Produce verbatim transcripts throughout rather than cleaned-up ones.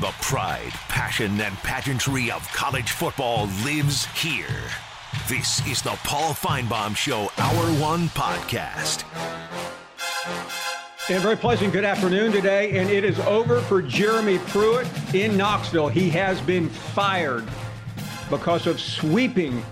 The pride, passion, and pageantry of college football lives here. This is the Paul Finebaum Show Hour One Podcast. And a very pleasant good afternoon today, and it is over for Jeremy Pruitt in Knoxville. He has been fired because of sweeping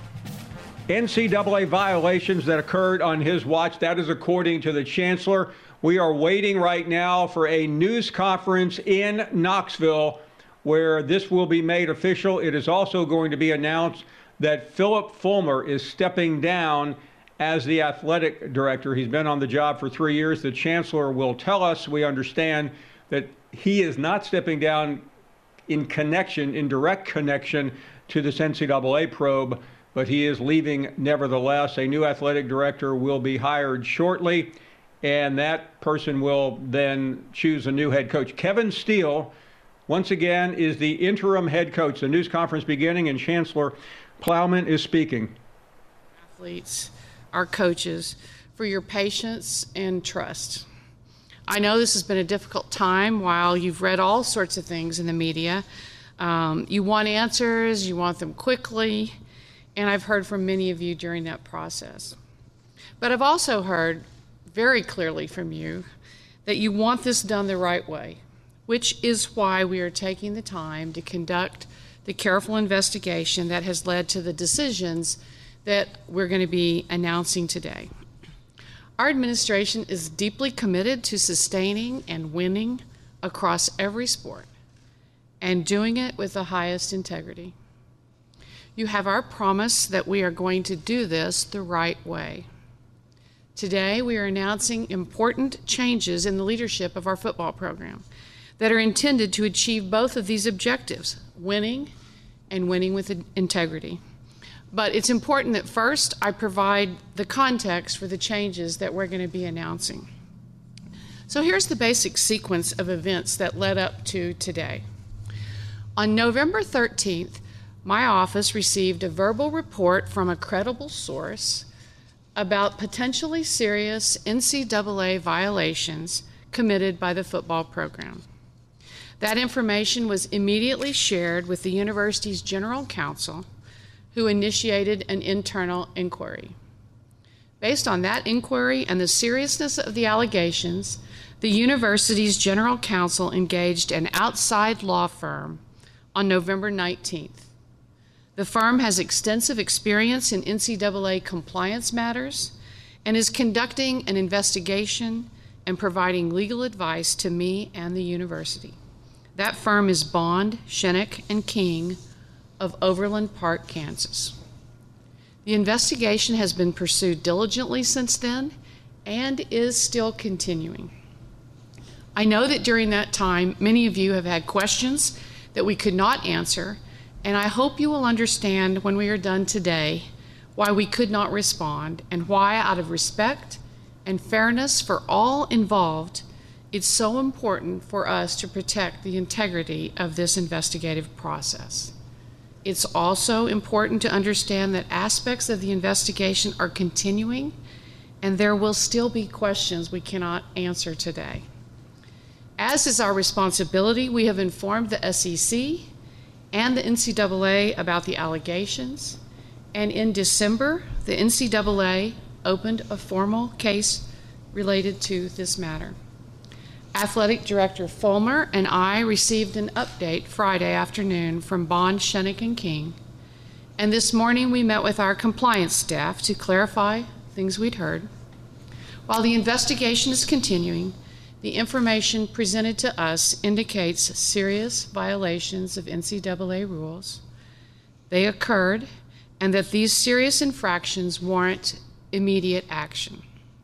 N C double A violations that occurred on his watch. That is according to the chancellor. We are waiting right now for a news conference in Knoxville where this will be made official. It is also going to be announced that Philip Fulmer is stepping down as the athletic director. He's been on the job for three years. The chancellor will tell us, we understand, that he is not stepping down in connection, in direct connection to this N C double A probe, but he is leaving nevertheless. A new athletic director will be hired shortly, and that person will then choose a new head coach. Kevin Steele, once again, is the interim head coach. The news conference beginning, and Chancellor Plowman is speaking. Athletes, our coaches, for your patience and trust. I know this has been a difficult time while you've read all sorts of things in the media. Um, you want answers, you want them quickly, and I've heard from many of you during that process. But I've also heard very clearly from you that you want this done the right way, which is why we are taking the time to conduct the careful investigation that has led to the decisions that we're going to be announcing today. Our administration is deeply committed to sustaining and winning across every sport and doing it with the highest integrity. You have our promise that we are going to do this the right way. Today, we are announcing important changes in the leadership of our football program that are intended to achieve both of these objectives, winning and winning with integrity. But it's important that first I provide the context for the changes that we're going to be announcing. So here's the basic sequence of events that led up to today. On November thirteenth, my office received a verbal report from a credible source about potentially serious N C double A violations committed by the football program. That information was immediately shared with the university's general counsel, who initiated an internal inquiry. Based on that inquiry and the seriousness of the allegations, the university's general counsel engaged an outside law firm on November nineteenth. The firm has extensive experience in N C double A compliance matters and is conducting an investigation and providing legal advice to me and the university. That firm is Bond, Shinnick, and King of Overland Park, Kansas. The investigation has been pursued diligently since then and is still continuing. I know that during that time, many of you have had questions that we could not answer, and I hope you will understand when we are done today why we could not respond and why, out of respect and fairness for all involved, it's so important for us to protect the integrity of this investigative process. It's also important to understand that aspects of the investigation are continuing, and there will still be questions we cannot answer today. As is our responsibility, we have informed the S E C and the N C double A about the allegations, and in December, the N C double A opened a formal case related to this matter. Athletic Director Fulmer and I received an update Friday afternoon from Bond, Shinnick, and King, and this morning we met with our compliance staff to clarify things we'd heard. While the investigation is continuing, the information presented to us indicates serious violations of N C double A rules. They occurred, and that these serious infractions warrant immediate action.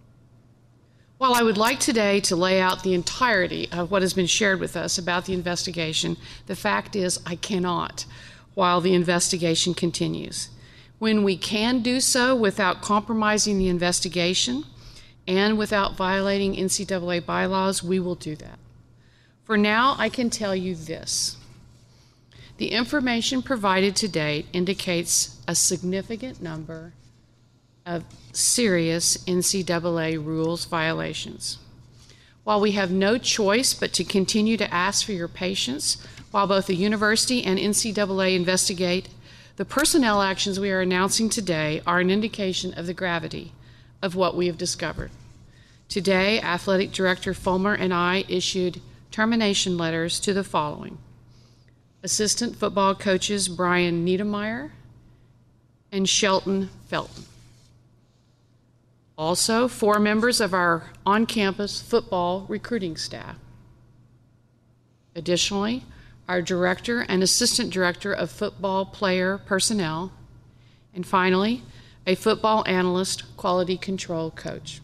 While I would like today to lay out the entirety of what has been shared with us about the investigation, the fact is I cannot while the investigation continues. When we can do so without compromising the investigation and without violating N C double A bylaws, we will do that. For now, I can tell you this. The information provided to date indicates a significant number of serious N C double A rules violations. while we have no choice but to continue to ask for your patience while both the university and N C double A investigate, the personnel actions we are announcing today are an indication of the gravity of what we have discovered. Today, Athletic Director Fulmer and I issued termination letters to the following: Assistant football coaches Brian Niedermeyer and Shelton Felton. Also, four members of our on-campus football recruiting staff. Additionally, our director and assistant director of football player personnel. And finally, a football analyst quality control coach.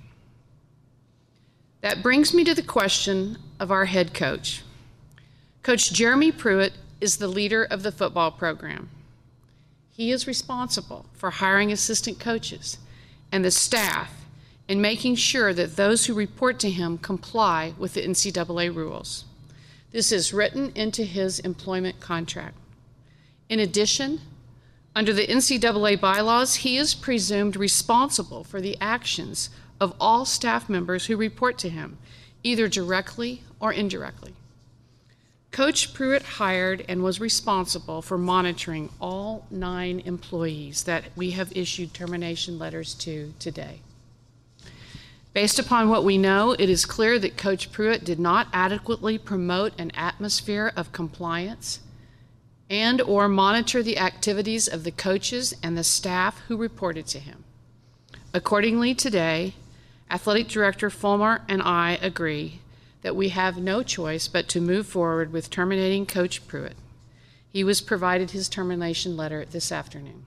That brings me to the question of our head coach. Coach Jeremy Pruitt is the leader of the football program. He is responsible for hiring assistant coaches and the staff and making sure that those who report to him comply with the N C double A rules. This is written into his employment contract. In addition, under the N C double A bylaws, he is presumed responsible for the actions of all staff members who report to him, either directly or indirectly. Coach Pruitt hired and was responsible for monitoring all nine employees that we have issued termination letters to today. Based upon what we know, it is clear that Coach Pruitt did not adequately promote an atmosphere of compliance and or monitor the activities of the coaches and the staff who reported to him. Accordingly, today, Athletic Director Fulmer and I agree that we have no choice but to move forward with terminating Coach Pruitt. He was provided his termination letter this afternoon.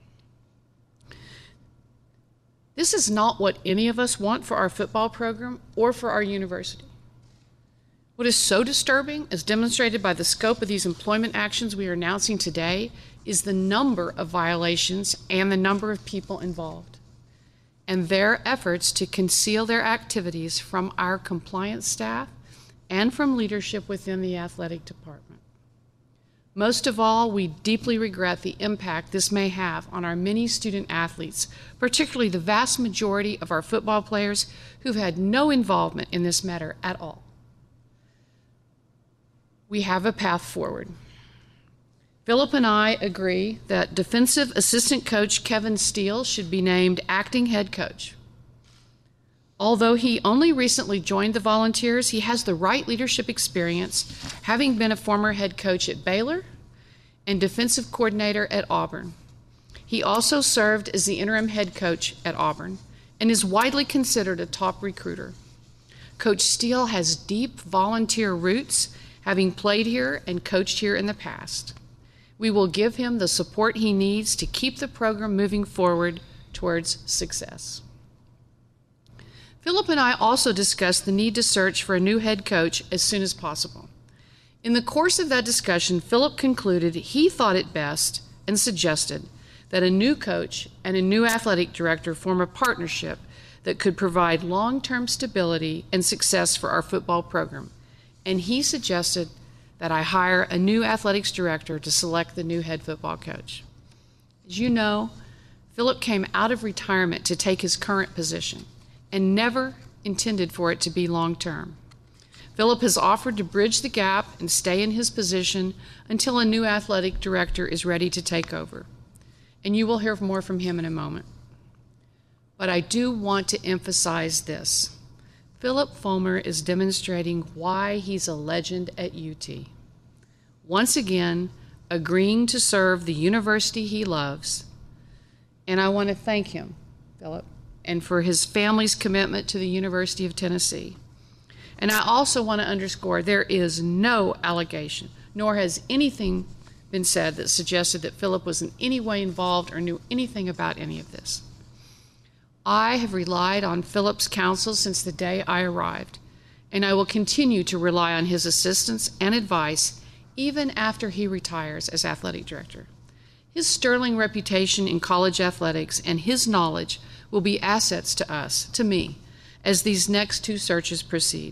This is not what any of us want for our football program or for our university. What is so disturbing, as demonstrated by the scope of these employment actions we are announcing today, is the number of violations and the number of people involved, and their efforts to conceal their activities from our compliance staff and from leadership within the athletic department. Most of all, we deeply regret the impact this may have on our many student athletes, particularly the vast majority of our football players who've had no involvement in this matter at all. We have a path forward. Philip and I agree that defensive assistant coach Kevin Steele should be named acting head coach. Although he only recently joined the Volunteers, he has the right leadership experience, having been a former head coach at Baylor and defensive coordinator at Auburn. He also served as the interim head coach at Auburn and is widely considered a top recruiter. Coach Steele has deep volunteer roots, having played here and coached here in the past. We will give him the support he needs to keep the program moving forward towards success. Philip and I also discussed the need to search for a new head coach as soon as possible. In the course of that discussion, Philip concluded he thought it best and suggested that a new coach and a new athletic director form a partnership that could provide long-term stability and success for our football program. And he suggested that I hire a new athletics director to select the new head football coach. As you know, Philip came out of retirement to take his current position and never intended for it to be long-term. Philip has offered to bridge the gap and stay in his position until a new athletic director is ready to take over. And you will hear more from him in a moment. But I do want to emphasize this. Philip Fulmer is demonstrating why he's a legend at U T. Once again, agreeing to serve the university he loves. And I want to thank him, Philip, and for his family's commitment to the University of Tennessee. And I also want to underscore there is no allegation, nor has anything been said that suggested that Philip was in any way involved or knew anything about any of this. I have relied on Philip's counsel since the day I arrived, and I will continue to rely on his assistance and advice even after he retires as athletic director. His sterling reputation in college athletics and his knowledge will be assets to us, to me, as these next two searches proceed.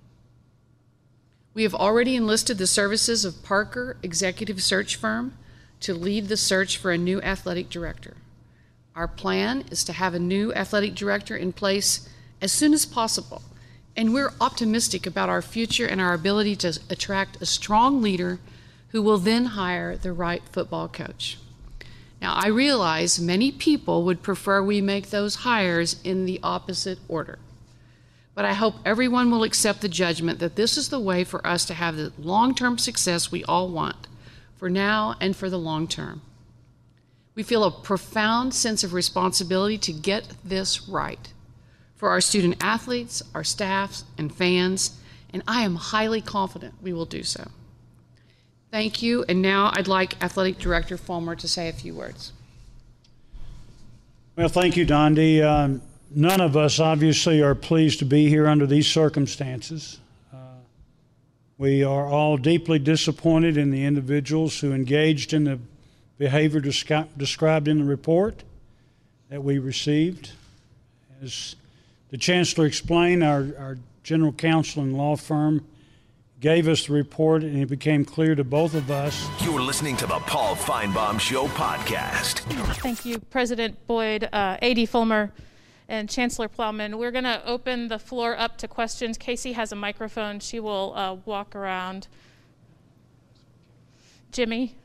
We have already enlisted the services of Parker Executive Search Firm to lead the search for a new athletic director. Our plan is to have a new athletic director in place as soon as possible, And we're optimistic about our future and our ability to attract a strong leader who will then hire the right football coach. Now, I realize many people would prefer we make those hires in the opposite order. But I hope everyone will accept the judgment that this is the way for us to have the long-term success we all want, for now and for the long term. We feel a profound sense of responsibility to get this right for our student athletes, our staffs, and fans, and I am highly confident we will do so. Thank you, and now I'd like Athletic Director Fulmer to say a few words. Well, thank you, Dondi. Um, none of us obviously are pleased to be here under these circumstances. Uh, we are all deeply disappointed in the individuals who engaged in the behavior descri- described in the report that we received. As the Chancellor explained, our, our general counsel and law firm gave us the report, and it became clear to both of us. You're listening to the Paul Finebaum Show podcast. Thank you, President Boyd, uh, A D Fulmer, and Chancellor Plowman. We're going to open the floor up to questions. Casey has a microphone. She will uh, walk around. Jimmy?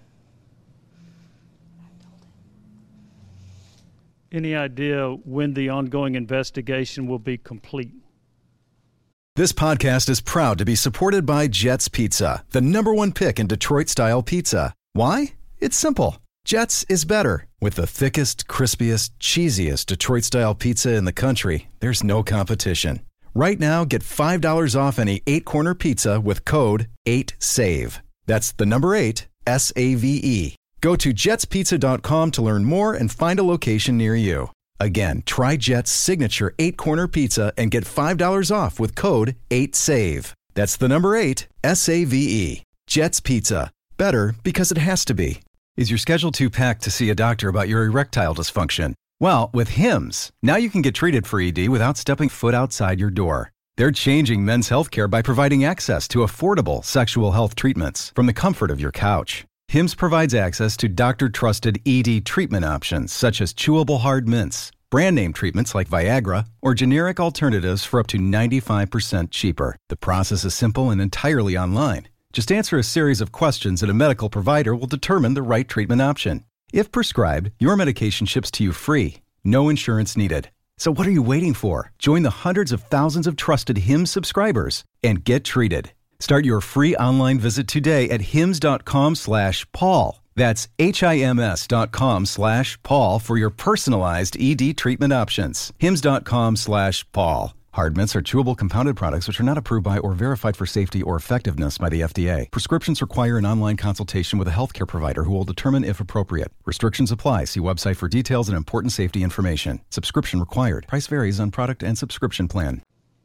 Any idea when the ongoing investigation will be complete? This podcast is proud to be supported by Jets Pizza, the number one pick in Detroit-style pizza. Why? It's simple. Jets is better. With the thickest, crispiest, cheesiest Detroit-style pizza in the country, there's no competition. Right now, get five dollars off any eight-corner pizza with code eight save. That's the number eight, S A V E. Go to jets pizza dot com to learn more and find a location near you. Again, try Jet's signature eight-corner pizza and get five dollars off with code eight save. That's the number eight, S A V E. Jet's Pizza. Better because it has to be. Is your schedule too packed to see a doctor about your erectile dysfunction? Well, with Hims, now you can get treated for E D without stepping foot outside your door. They're changing men's healthcare by providing access to affordable sexual health treatments from the comfort of your couch. Hims provides access to doctor-trusted E D treatment options such as chewable hard mints, brand name treatments like Viagra, or generic alternatives for up to ninety-five percent cheaper. The process is simple and entirely online. Just answer a series of questions and a medical provider will determine the right treatment option. If prescribed, your medication ships to you free. No insurance needed. So what are you waiting for? Join the hundreds of thousands of trusted Hims subscribers and get treated. Start your free online visit today at hims.com slash Paul. That's H-I-M-S dot com slash Paul for your personalized E D treatment options. Hims.com slash Paul. Hard mints are chewable compounded products which are not approved by or verified for safety or effectiveness by the F D A. Prescriptions require an online consultation with a healthcare provider who will determine if appropriate. Restrictions apply. See website for details and important safety information. Subscription required. Price varies on product and subscription plan.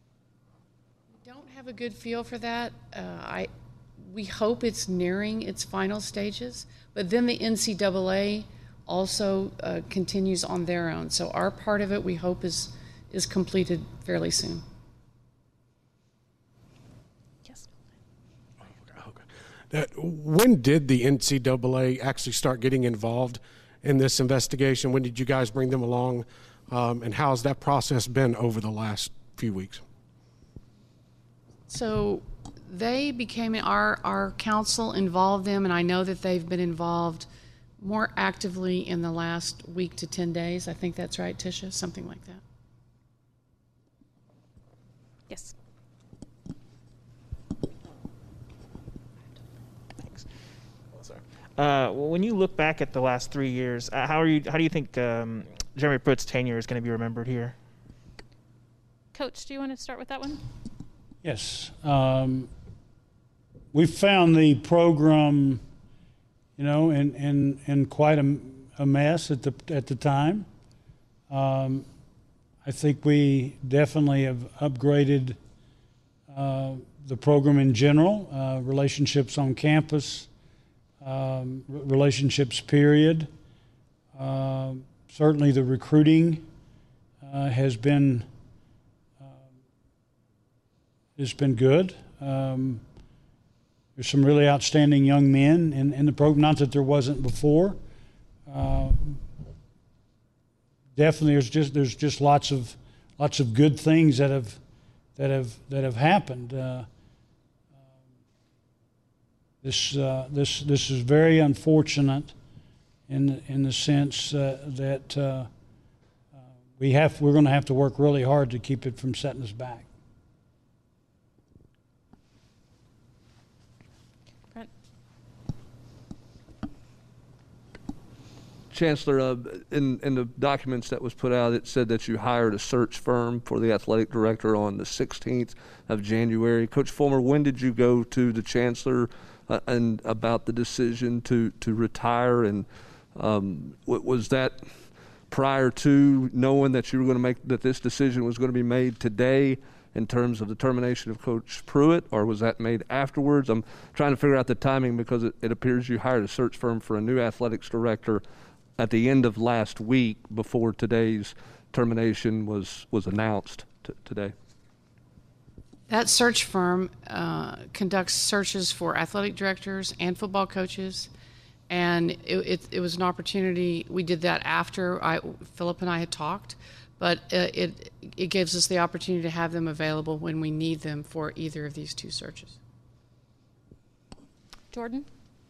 A good feel for that. Uh, I, we hope it's nearing its final stages, but then the N C double A also uh, continues on their own. So our part of it, we hope, is is completed fairly soon. Yes. Okay. That, when did the N C double A actually start getting involved in this investigation? When did you guys bring them along, um, and how has that process been over the last few weeks? So they became, our, our council involved them, and I know that they've been involved more actively in the last week to ten days. I think that's right, Tisha, something like that. Yes. Thanks. Oh, sorry. Uh, well, when you look back at the last three years, uh, how are you? How do you think um, Jeremy Pruitt's tenure is going to be remembered here? Coach, do you want to start with that one? Yes. Um, we found the program, you know, in, in, in quite a, a mess at the at the time. Um, I think we definitely have upgraded uh, the program in general, uh, relationships on campus, um, relationships period. Uh, certainly the recruiting uh, has been It's been good. Um, there's some really outstanding young men in, in the program, not that there wasn't before. Uh, definitely, there's just there's just lots of lots of good things that have that have that have happened. Uh, this uh, this this is very unfortunate, in in the sense uh, that uh, uh, we have we're going to have to work really hard to keep it from setting us back. Chancellor, uh, in, in the documents that was put out, it said that you hired a search firm for the athletic director on the sixteenth of January. Coach Fulmer, when did you go to the Chancellor uh, and about the decision to, to retire? And um, was that prior to knowing that you were going to make, that this decision was going to be made today in terms of the termination of Coach Pruitt, or was that made afterwards? I'm trying to figure out the timing because it, it appears you hired a search firm for a new athletics director at the end of last week before today's termination was, was announced t- today. That search firm uh, conducts searches for athletic directors and football coaches, and it, it, it was an opportunity. We did that after I, Philip and I had talked, but uh, it, it gives us the opportunity to have them available when we need them for either of these two searches. Jordan?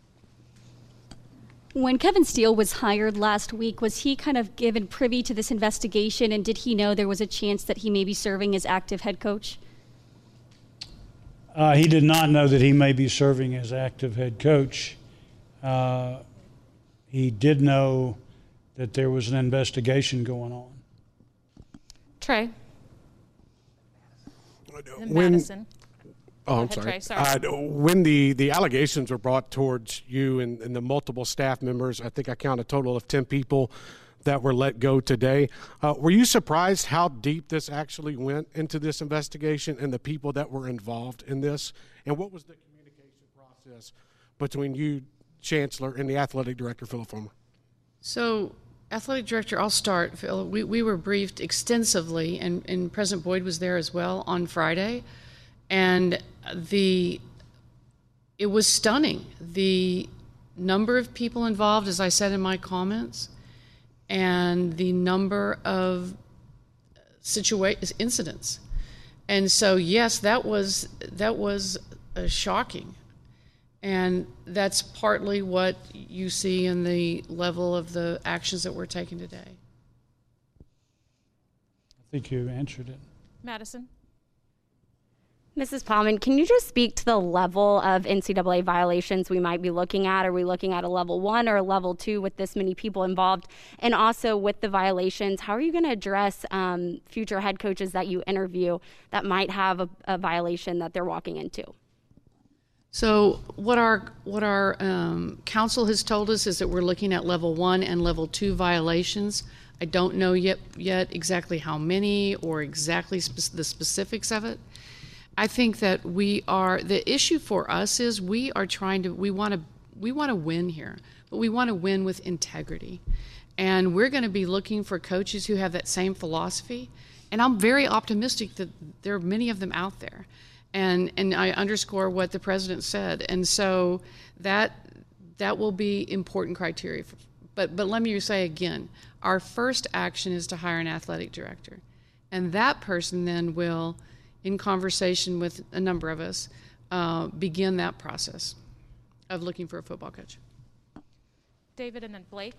When Kevin Steele was hired last week, was he kind of given privy to this investigation, and did he know there was a chance that he may be serving as active head coach? Uh, he did not know that he may be serving as active head coach. Uh, he did know that there was an investigation going on. Trey? When, Madison. Oh, I'm ahead, sorry. Trey, sorry. Uh, when the, the allegations were brought towards you and, and the multiple staff members, I think I count a total of ten people that were let go today. Uh, were you surprised how deep this actually went into this investigation and the people that were involved in this? And what was the communication process between you, Chancellor, and the athletic director, Philip Fulmer? So, athletic director, I'll start. Phil, we, we were briefed extensively, and, and President Boyd was there as well on Friday. And the it was stunning, the number of people involved, as I said in my comments, and the number of situa- incidents. And so, yes, that was that was uh, shocking. And that's partly what you see in the level of the actions that we're taking today. I think you answered it. Madison? Missus Plowman, can you just speak to the level of N C double A violations we might be looking at? Are we looking at a level one or a level two with this many people involved? And also with the violations, how are you going to address um, future head coaches that you interview that might have a, a violation that they're walking into? So what our what our um, council has told us is that we're looking at level one and level two violations. I don't know yet yet exactly how many or exactly spe- the specifics of it. I think that we are, the issue for us is we are trying to, we want to, we want to win here, but we want to win with integrity. And we're going to be looking for coaches who have that same philosophy. And I'm very optimistic that there are many of them out there. And and I underscore what the president said. And so that that will be important criteria. For, but but let me say again, our first action is to hire an athletic director. And that person then will, in conversation with a number of us, uh, begin that process of looking for a football coach. David and then Blake.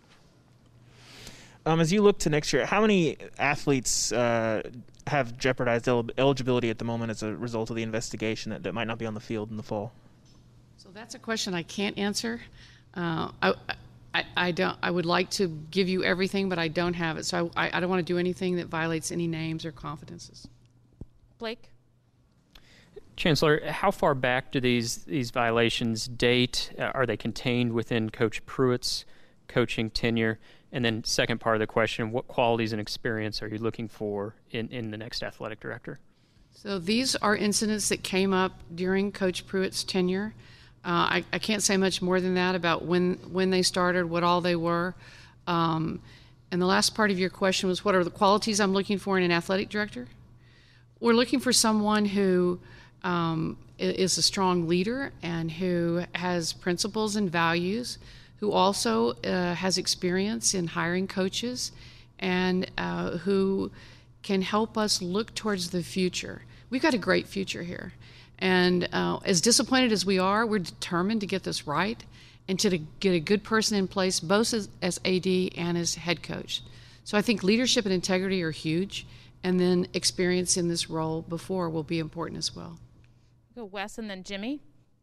Um, as you look to next year, how many athletes uh, have jeopardized el- eligibility at the moment as a result of the investigation that, that might not be on the field in the fall? So that's a question I can't answer. Uh, I, I, I don't. I would like to give you everything, but I don't have it. So I, I don't want to do anything that violates any names or confidences. Blake? Chancellor, how far back do these these violations date? Uh, are they contained within Coach Pruitt's coaching tenure? And then second part of the question, what qualities and experience are you looking for in, in the next athletic director? So these are incidents that came up during Coach Pruitt's tenure. Uh, I, I can't say much more than that about when, when they started, what all they were. Um, and the last part of your question was, what are the qualities I'm looking for in an athletic director? We're looking for someone who um, is a strong leader and who has principles and values, who also uh, has experience in hiring coaches, and uh, who can help us look towards the future. we've got a great future here. And uh, as disappointed as we are, we're determined to get this right and to get a good person in place, both as, as A D and as head coach. So I think leadership and integrity are huge, and then experience in this role before will be important as well. Go Wes and then Jimmy.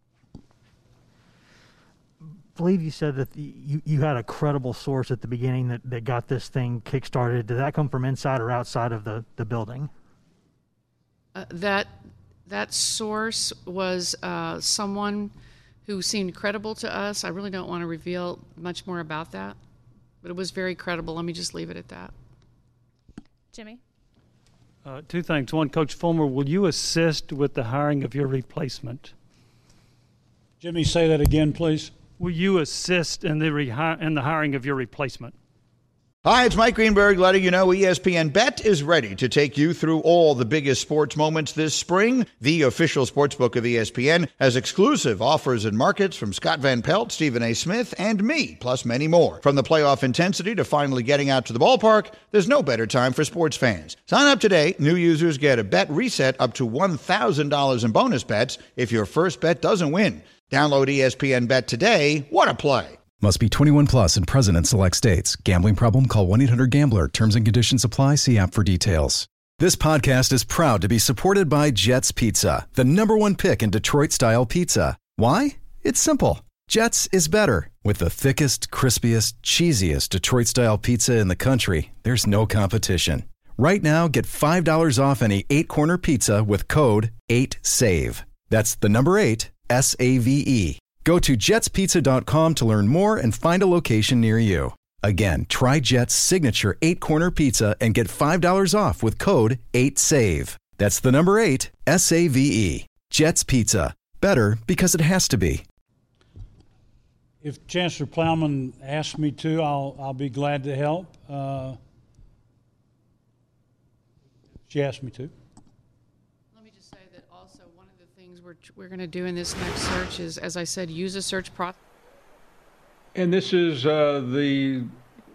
I believe you said that the, you, you had a credible source at the beginning that, that got this thing kick-started. Did that come from inside or outside of the, the building? Uh, that that source was uh, someone who seemed credible to us. I really don't want to reveal much more about that, but it was very credible. Let me just leave it at that. Jimmy? Uh, two things. One, Coach Fulmer, will you assist with the hiring of your replacement? Jimmy, say that again, please. Will you assist in the rehi- in the hiring of your replacement? Hi, it's Mike Greenberg letting you know E S P N Bet is ready to take you through all the biggest sports moments this spring. The official sportsbook of E S P N has exclusive offers and markets from Scott Van Pelt, Stephen A. Smith, and me, plus many more. From the playoff intensity to finally getting out to the ballpark, there's no better time for sports fans. Sign up today. New users get a bet reset up to one thousand dollars in bonus bets if your first bet doesn't win. Download E S P N Bet today. What a play. Must be twenty-one plus and present in select states. Gambling problem? Call one eight hundred gambler. Terms and conditions apply. See app for details. This podcast is proud to be supported by Jets Pizza, the number one pick in Detroit-style pizza. Why? It's simple. Jets is better. With the thickest, crispiest, cheesiest Detroit-style pizza in the country, there's no competition. Right now, get five dollars off any eight-corner pizza with code eight save. That's the number eight, S A V E. Go to jets pizza dot com to learn more and find a location near you. Again, try Jet's signature eight-corner pizza and get five dollars off with code eight save. That's the number eight, S A V E. Jet's Pizza. Better because it has to be. If Chancellor Plowman asks me to, I'll I'll be glad to help. Uh, she asked me to. We're, we're going to do in this next search is, as I said, use a search process. And this is uh, the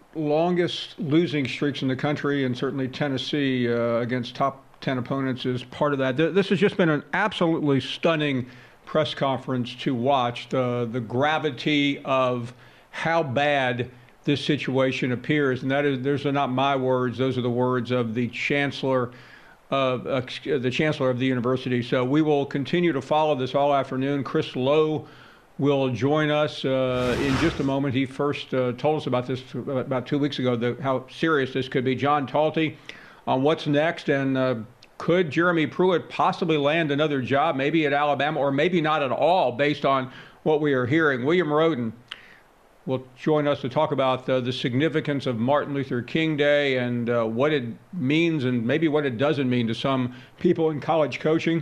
longest losing streaks in the country, and certainly Tennessee uh, against top ten opponents is part of that. This has just been an absolutely stunning press conference to watch. The, the gravity of how bad this situation appears, and that is, those are not my words, those are the words of the chancellor of uh, the chancellor of the university. So we will continue to follow this all afternoon. Chris Lowe will join us uh, in just a moment. He first uh, told us about this about two weeks ago, the, how serious this could be. John Talty on what's next, and uh, could Jeremy Pruitt possibly land another job, maybe at Alabama, or maybe not at all, based on what we are hearing. William Roden will join us to talk about uh, the significance of Martin Luther King Day and uh, what it means and maybe what it doesn't mean to some people in college coaching.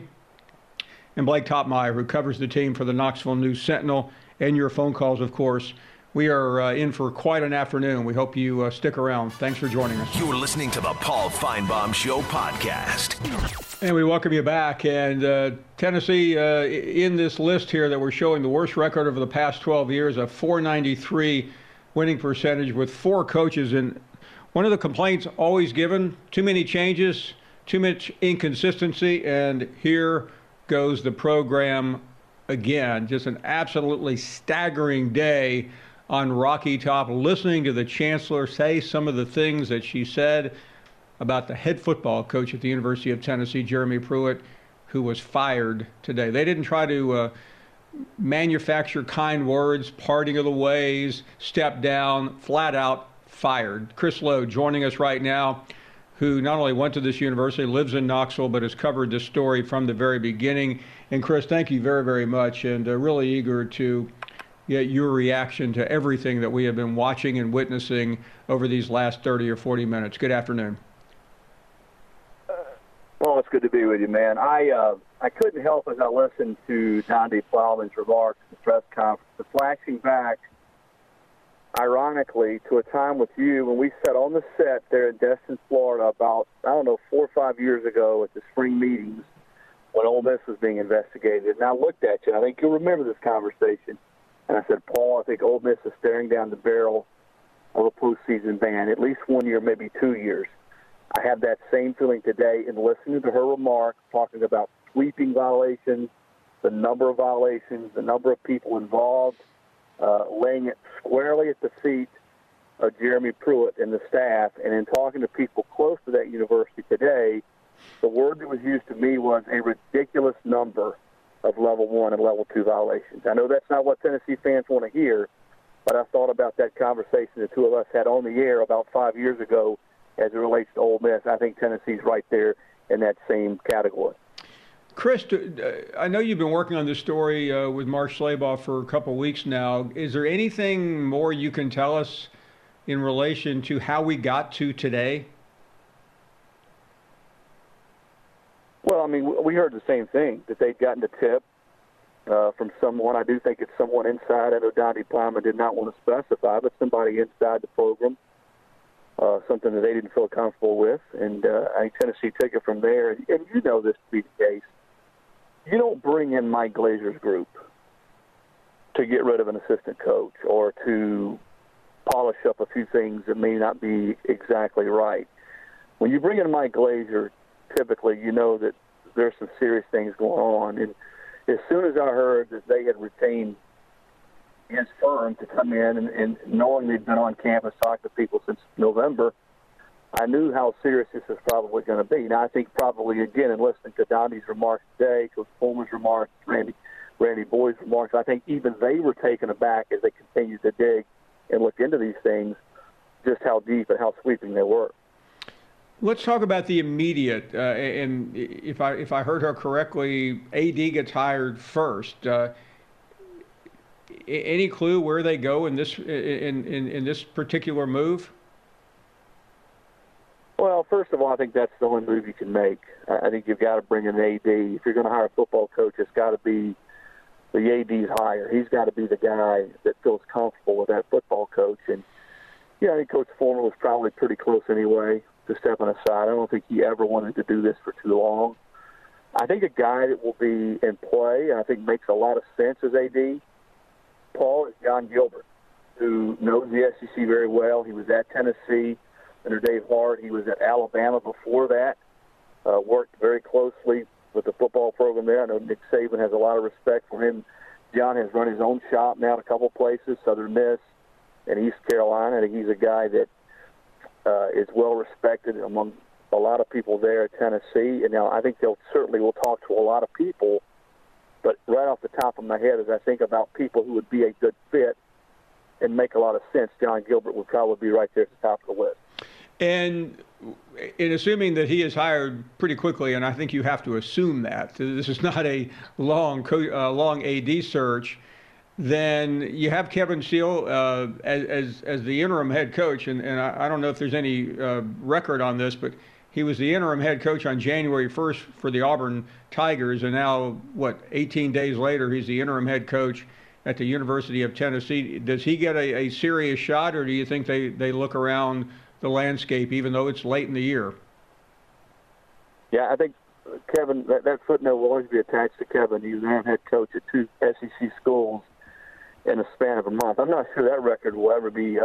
And Blake Topmeyer, who covers the team for the Knoxville News Sentinel, and your phone calls, of course. We are uh, in for quite an afternoon. We hope you uh, stick around. Thanks for joining us. You're listening to the Paul Feinbaum Show podcast. And we welcome you back. And uh, Tennessee, uh, in this list here that we're showing, the worst record over the past twelve years, a four ninety-three winning percentage with four coaches. And one of the complaints always given, too many changes, too much inconsistency. And here goes the program again. Just an absolutely staggering day on Rocky Top, listening to the chancellor say some of the things that she said about the head football coach at the University of Tennessee, Jeremy Pruitt, who was fired today. They didn't try to uh, manufacture kind words, parting of the ways, step down, flat out fired. Chris Lowe joining us right now, who not only went to this university, lives in Knoxville, but has covered this story from the very beginning. And Chris, thank you very, very much, and uh, really eager to get your reaction to everything that we have been watching and witnessing over these last thirty or forty minutes. Good afternoon. Well, it's good to be with you, man. I uh, I couldn't help as I listened to Donde Plowman's remarks at the press conference, the flashing back, ironically, to a time with you when we sat on the set there in Destin, Florida, about, I don't know, four or five years ago at the spring meetings when Ole Miss was being investigated. And I looked at you, and I think you'll remember this conversation. And I said, Paul, I think Ole Miss is staring down the barrel of a postseason ban, at least one year, maybe two years. I have that same feeling today in listening to her remarks, talking about sweeping violations, the number of violations, the number of people involved, uh, laying it squarely at the feet of Jeremy Pruitt and the staff. And in talking to people close to that university today, the word that was used to me was a ridiculous number of level one and level two violations. I know that's not what Tennessee fans want to hear, but I thought about that conversation the two of us had on the air about five years ago as it relates to Ole Miss. I think Tennessee's right there in that same category. Chris, I know you've been working on this story uh, with Mark Schlabach for a couple of weeks now. Is there anything more you can tell us in relation to how we got to today? Well, I mean, we heard the same thing, that they'd gotten a tip uh, from someone. I do think it's someone inside. I know Donnie Plowman did not want to specify, but somebody inside the program, uh, something that they didn't feel comfortable with. And uh, I think Tennessee took it from there. And, and you know this to be the case. You don't bring in Mike Glazer's group to get rid of an assistant coach or to polish up a few things that may not be exactly right. When you bring in Mike Glazer, typically you know that there's some serious things going on. And as soon as I heard that they had retained his firm to come in, and, and knowing they'd been on campus talking to people since November, I knew how serious this was probably going to be. Now, I think probably, again, in listening to Donnie's remarks today, Coach Fulmer's remarks, Randy, Randy Boyd's remarks, I think even they were taken aback as they continued to dig and look into these things, just how deep and how sweeping they were. Let's talk about the immediate. Uh, and if I if I heard her correctly, A D gets hired first. Uh, any clue where they go in this in, in, in this particular move? Well, first of all, I think that's the only move you can make. I think you've got to bring in an A D. If you're going to hire a football coach, it's got to be the A D's hire. He's got to be the guy that feels comfortable with that football coach. And, yeah, I think Coach Fulmer was probably pretty close anyway to stepping aside. I don't think he ever wanted to do this for too long. I think a guy that will be in play, I think makes a lot of sense as A D, Paul, is John Gilbert, who knows the S E C very well. He was at Tennessee under Dave Hart. He was at Alabama before that, uh, worked very closely with the football program there. I know Nick Saban has a lot of respect for him. John has run his own shop now at a couple places, Southern Miss and East Carolina. I think he's a guy that uh, is well respected among a lot of people there at Tennessee. And now I think they'll certainly will talk to a lot of people. But right off the top of my head, as I think about people who would be a good fit and make a lot of sense, John Gilbert would probably be right there at the top of the list. And in assuming that he is hired pretty quickly, and I think you have to assume that this is not a long, uh, long A D search, then you have Kevin Steele uh, as, as as the interim head coach, and, and I, I don't know if there's any uh, record on this, but he was the interim head coach on January first for the Auburn Tigers, and now, what, eighteen days later, he's the interim head coach at the University of Tennessee. Does he get a, a serious shot, or do you think they, they look around the landscape, even though it's late in the year? Yeah, I think Kevin, that, that footnote will always be attached to Kevin. He was an head coach at two S E C schools in a span of a month. I'm not sure that record will ever be uh,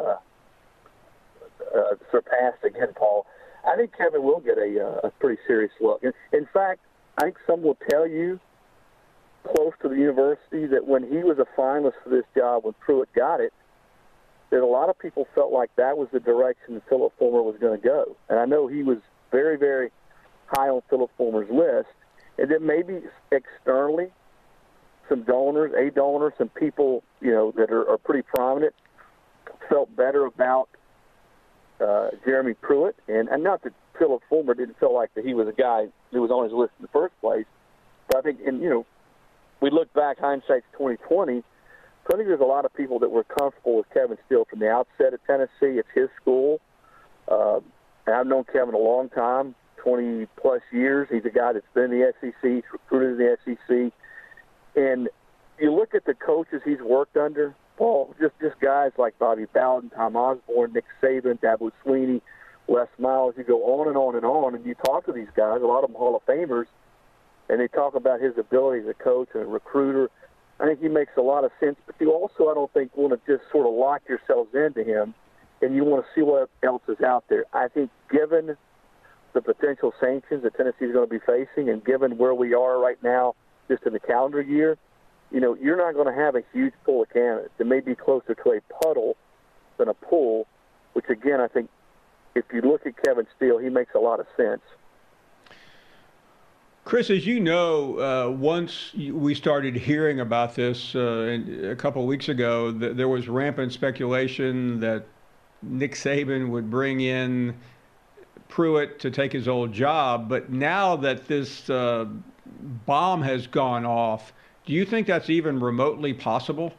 uh, surpassed again, Paul. I think Kevin will get a, uh, a pretty serious look. In, in fact, I think some will tell you close to the university that when he was a finalist for this job, when Pruitt got it, that a lot of people felt like that was the direction that Philip Fulmer was going to go. And I know he was very, very high on Philip Fulmer's list, and that maybe externally some donors, a donor, some people, you know, that are, are pretty prominent felt better about uh, Jeremy Pruitt. And, and not that Philip Fulmer didn't feel like that he was a guy who was on his list in the first place, but I think, and you know, we look back, hindsight's twenty twenty, so I think there's a lot of people that were comfortable with Kevin Steele from the outset at Tennessee. It's his school. Uh, and I've known Kevin a long time, twenty-plus years. He's a guy that's been in the S E C. He's recruited in the S E C. And you look at the coaches he's worked under, Paul, just, just guys like Bobby Bowden, Tom Osborne, Nick Saban, Dabo Swinney, Les Miles. You go on and on and on, and you talk to these guys, a lot of them Hall of Famers, and they talk about his ability as a coach and a recruiter. I think he makes a lot of sense, but you also, I don't think, want to just sort of lock yourselves into him, and you want to see what else is out there. I think given the potential sanctions that Tennessee is going to be facing, and given where we are right now, just in the calendar year, you know, you're not going to have a huge pool of candidates. It may be closer to a puddle than a pool, which, again, I think if you look at Kevin Steele, he makes a lot of sense. Chris, as you know, uh, once we started hearing about this uh, a couple of weeks ago, th- there was rampant speculation that Nick Saban would bring in Pruitt to take his old job. But now that this uh, bomb has gone off, do you think that's even remotely possible?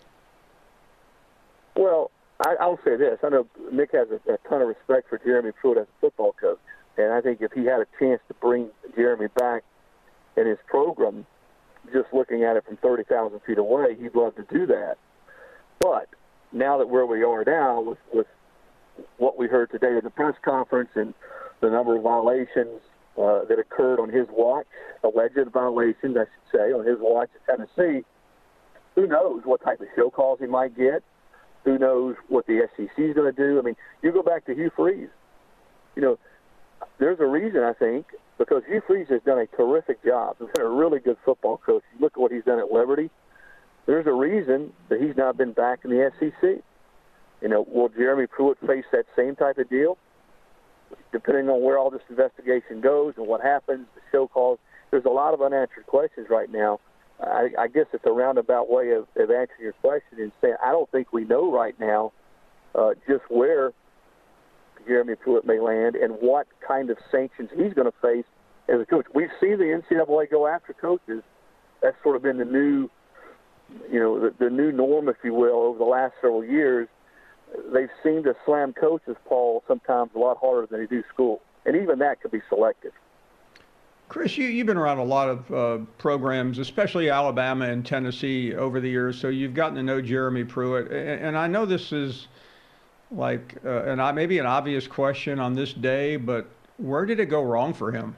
Well, I, I'll say this. I know Nick has a, a ton of respect for Jeremy Pruitt as a football coach. And I think if he had a chance to bring Jeremy back in his program, just looking at it from thirty thousand feet away, he'd love to do that. But now that where we are now with, with what we heard today at the press conference and the number of violations uh, that occurred on his watch, alleged violations, I should say, on his watch at Tennessee, who knows what type of show calls he might get? Who knows what the S E C is going to do? I mean, you go back to Hugh Freeze. You know, there's a reason, I think, because Hugh Freeze has done a terrific job. He's been a really good football coach. You look at what he's done at Liberty. There's a reason that he's not been back in the S E C. You know, will Jeremy Pruitt face that same type of deal? Depending on where all this investigation goes and what happens, the show calls, there's a lot of unanswered questions right now. I, I guess it's a roundabout way of, of answering your question and saying I don't think we know right now uh, just where Jeremy Pruitt may land and what kind of sanctions he's going to face as a coach. We've seen the N C double A go after coaches. That's sort of been the new, you know, the, the new norm, if you will, over the last several years. They've seemed to slam coaches, Paul, sometimes a lot harder than they do school. And even that could be selective. Chris, you, you've been around a lot of uh, programs, especially Alabama and Tennessee over the years, so you've gotten to know Jeremy Pruitt. And, and I know this is like uh, an, maybe an obvious question on this day, but where did it go wrong for him?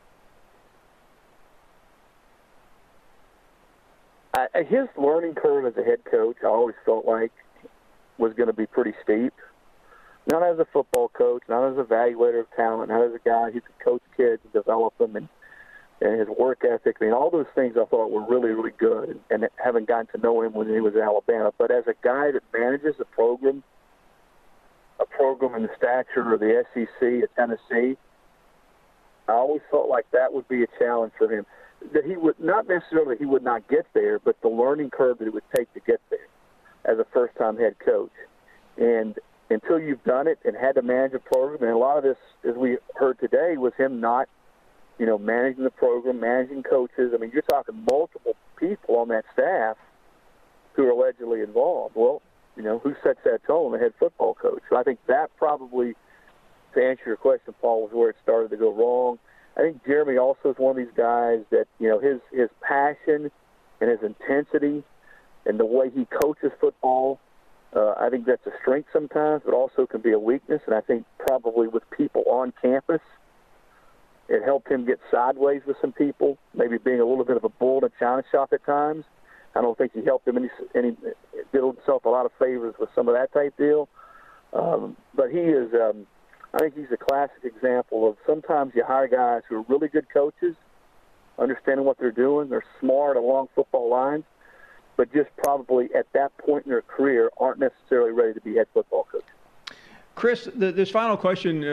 Uh, his learning curve as a head coach, I always felt like, was going to be pretty steep. Not as a football coach, not as an evaluator of talent, not as a guy who could coach kids and develop them, and, and his work ethic. I mean, all those things I thought were really, really good, and, and having gotten to know him when he was in Alabama. But as a guy that manages a program, a program in the stature of the S E C at Tennessee, I always felt like that would be a challenge for him. That he would, not necessarily he would not get there, but the learning curve that it would take to get there as a first-time head coach. And until you've done it and had to manage a program, and a lot of this, as we heard today, was him not, you know, managing the program, managing coaches. I mean, you're talking multiple people on that staff who are allegedly involved. Well, you know, who sets that tone? The head football coach. So I think that probably, to answer your question, Paul, was where it started to go wrong. I think Jeremy also is one of these guys that, you know, his, his passion and his intensity and the way he coaches football, uh, I think that's a strength sometimes, but also can be a weakness. And I think probably with people on campus, it helped him get sideways with some people, maybe being a little bit of a bull in a china shop at times. I don't think he helped him any, any did himself a lot of favors with some of that type deal. Um, but he is, um, I think he's a classic example of sometimes you hire guys who are really good coaches, understanding what they're doing, they're smart along football lines, but just probably at that point in their career aren't necessarily ready to be head football coach. Chris, the, this final question,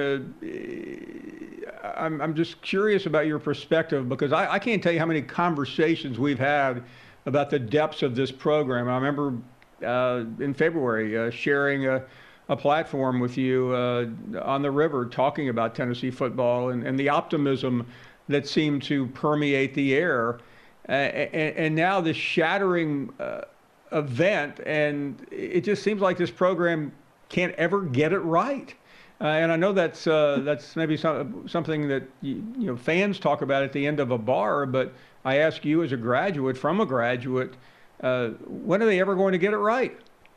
uh, I'm, I'm just curious about your perspective because I, I can't tell you how many conversations we've had about the depths of this program. I remember uh, in February uh, sharing a, a platform with you uh, on the river talking about Tennessee football and, and the optimism that seemed to permeate the air. Uh, and, and now this shattering uh, event, and it just seems like this program can't ever get it right. Uh, and I know that's uh, that's maybe some, something that you, you know fans talk about at the end of a bar, but I ask you as a graduate, from a graduate, uh, when are they ever going to get it right?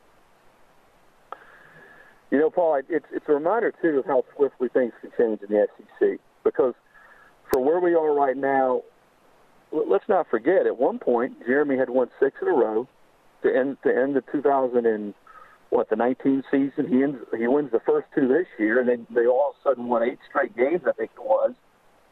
You know, Paul, it's, it's a reminder, too, of how swiftly things can change in the S E C. Because for where we are right now, let's not forget, at one point, Jeremy had won six in a row to end to end the two thousand and what the nineteen season. He ends, he wins the first two this year, and then they all of a sudden won eight straight games, I think it was,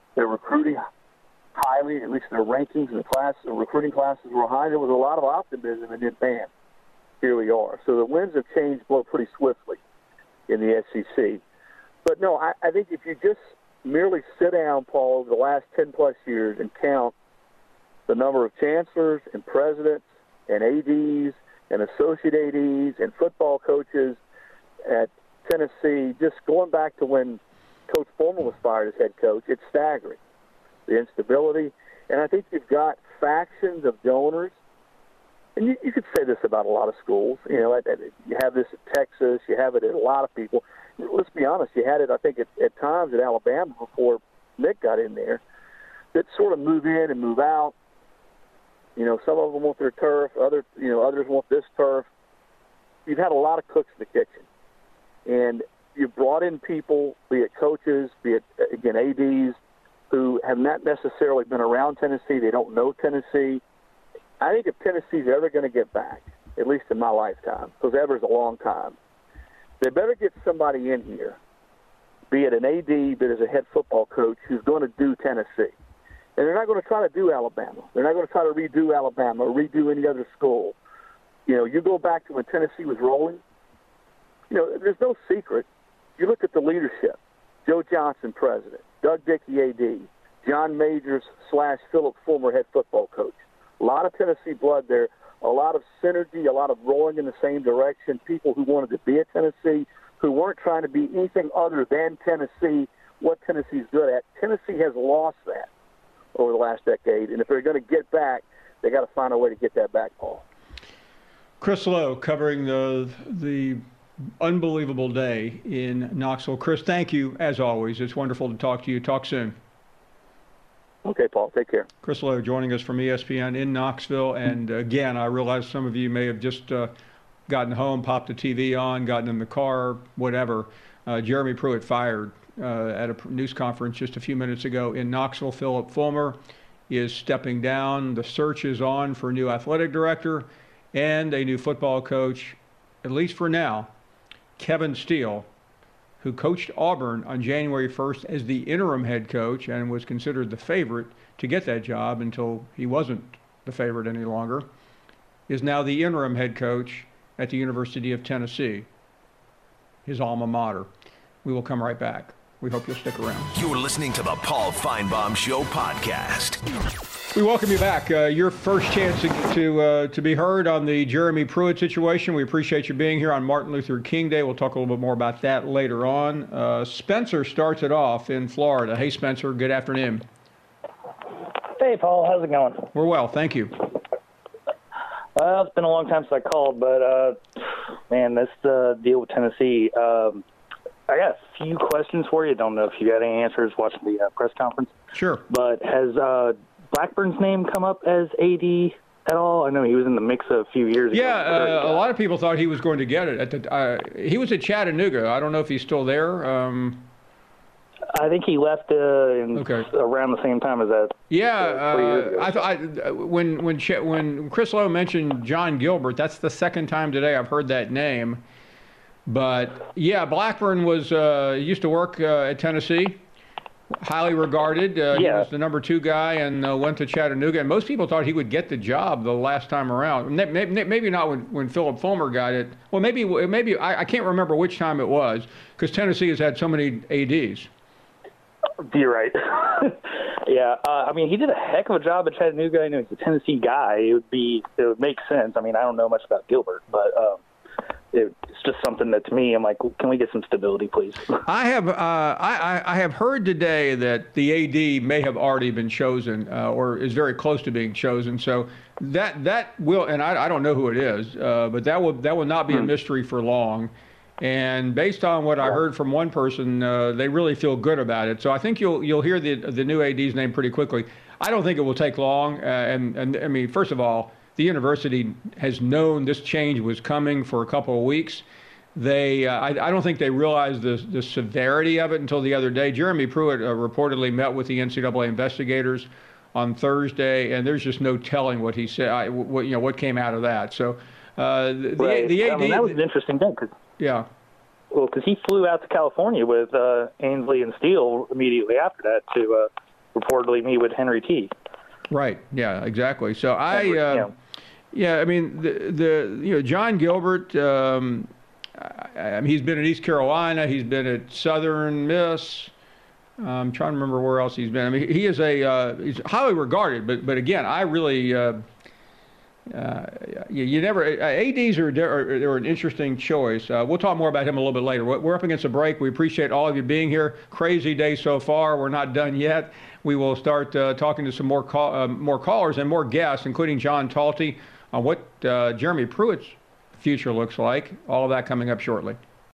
They're recruiting highly, at least their rankings and the class, the recruiting classes were high. There was a lot of optimism, and then bam, here we are. So the winds have changed blow pretty swiftly in the S E C. But no, I, I think if you just merely sit down, Paul, over the last ten plus years and count the number of chancellors and presidents and A Ds and associate A Ds and football coaches at Tennessee, just going back to when Coach Fulmer was fired as head coach, it's staggering, the instability. And I think you've got factions of donors, and you, you could say this about a lot of schools. You know, you have this at Texas, you have it at a lot of people. Let's be honest, you had it, I think, at, at times at Alabama before Nick got in there, that sort of move in and move out. You know, some of them want their turf, other, you know, others want this turf. You've had a lot of cooks in the kitchen. And you've brought in people, be it coaches, be it, again, A Ds, who have not necessarily been around Tennessee. They don't know Tennessee. I think if Tennessee's ever going to get back, at least in my lifetime, because ever's a long time, they better get somebody in here, be it an A D, but as a head football coach, who's going to do Tennessee. And they're not going to try to do Alabama. They're not going to try to redo Alabama or redo any other school. You know, you go back to when Tennessee was rolling, you know, there's no secret. You look at the leadership. Joe Johnson, president. Doug Dickey, A D. John Majors slash Philip Fulmer, head football coach. A lot of Tennessee blood there. A lot of synergy, a lot of rowing in the same direction. People who wanted to be at Tennessee, who weren't trying to be anything other than Tennessee, what Tennessee's good at. Tennessee has lost that over the last decade, and if they're going to get back, they got to find a way to get that back, Paul. Chris Lowe covering the the unbelievable day in Knoxville. Chris, thank you as always. It's wonderful to talk to you. Talk soon. Okay, Paul. Take care. Chris Lowe joining us from E S P N in Knoxville. And again, I realize some of you may have just uh, gotten home, popped the T V on, gotten in the car, whatever. Uh, Jeremy Pruitt fired uh, at a news conference just a few minutes ago in Knoxville. Philip Fulmer is stepping down. The search is on for a new athletic director and a new football coach, at least for now. Kevin Steele, who coached Auburn on January first as the interim head coach and was considered the favorite to get that job until he wasn't the favorite any longer, is now the interim head coach at the University of Tennessee, his alma mater. We will come right back. We hope you'll stick around. You're listening to the Paul Feinbaum Show podcast. We welcome you back. Uh, your first chance to to, uh, to be heard on the Jeremy Pruitt situation. We appreciate you being here on Martin Luther King Day. We'll talk a little bit more about that later on. Uh, Spencer starts it off in Florida. Hey, Spencer. Good afternoon. Hey, Paul. How's it going? We're well. Thank you. Well, it's been a long time since I called, but, uh, man, this uh, deal with Tennessee, um, I got a few questions for you. Don't know if you got any answers watching the uh, press conference. Sure. But has uh, Blackburn's name come up as A D at all? I know he was in the mix a few years yeah, ago. Yeah, uh, a lot of people thought he was going to get it. At the, uh, he was at Chattanooga. I don't know if he's still there. Um, I think he left uh, in okay. around the same time as that. Yeah, uh, I, I, when when when Chris Lowe mentioned John Gilbert, that's the second time today I've heard that name. But yeah, Blackburn was uh, used to work uh, at Tennessee, highly regarded. Uh, yeah. He was the number two guy and uh, went to Chattanooga. And most people thought he would get the job the last time around. Maybe not when, when Philip Fulmer got it. Well, maybe maybe I, I can't remember which time it was because Tennessee has had so many A Ds. You're right. yeah, uh, I mean, he did a heck of a job at Chattanooga. I know he's a Tennessee guy. It would be, it would make sense. I mean, I don't know much about Gilbert, but um, it, it's just something that to me, I'm like, can we get some stability, please? I have, uh, I, I have heard today that the A D may have already been chosen, uh, or is very close to being chosen. So that that will, and I, I don't know who it is, uh, but that will that will not be hmm. a mystery for long. And based on what I heard from one person, uh, they really feel good about it. So I think you'll you'll hear the the new A D's name pretty quickly. I don't think it will take long. Uh, and and I mean, first of all, the university has known this change was coming for a couple of weeks. They uh, I, I don't think they realized the the severity of it until the other day. Jeremy Pruitt uh, reportedly met with the N C double A investigators on Thursday, and there's just no telling what he said. I, what you know what came out of that. So uh, the right. the, the A D, I mean, that was an interesting thing. Cause yeah. Well, because he flew out to California with uh, Ainsley and Steele immediately after that to uh, reportedly meet with Henry T. Right. Yeah. Exactly. So I, Henry, uh, you know. yeah. I mean, the the you know John Gilbert. Um, I, I mean, he's been at East Carolina. He's been at Southern Miss. I'm trying to remember where else he's been. I mean, he is a uh, he's highly regarded. But but again, I really. Uh, Uh, you, you never uh, A Ds are, are, are an interesting choice. Uh, we'll talk more about him a little bit later. We're up against a break. We appreciate all of you being here. Crazy day so far. We're not done yet. We will start uh, talking to some more call, uh, more callers and more guests, including John Talty, on what uh, Jeremy Pruitt's future looks like. All of that coming up shortly.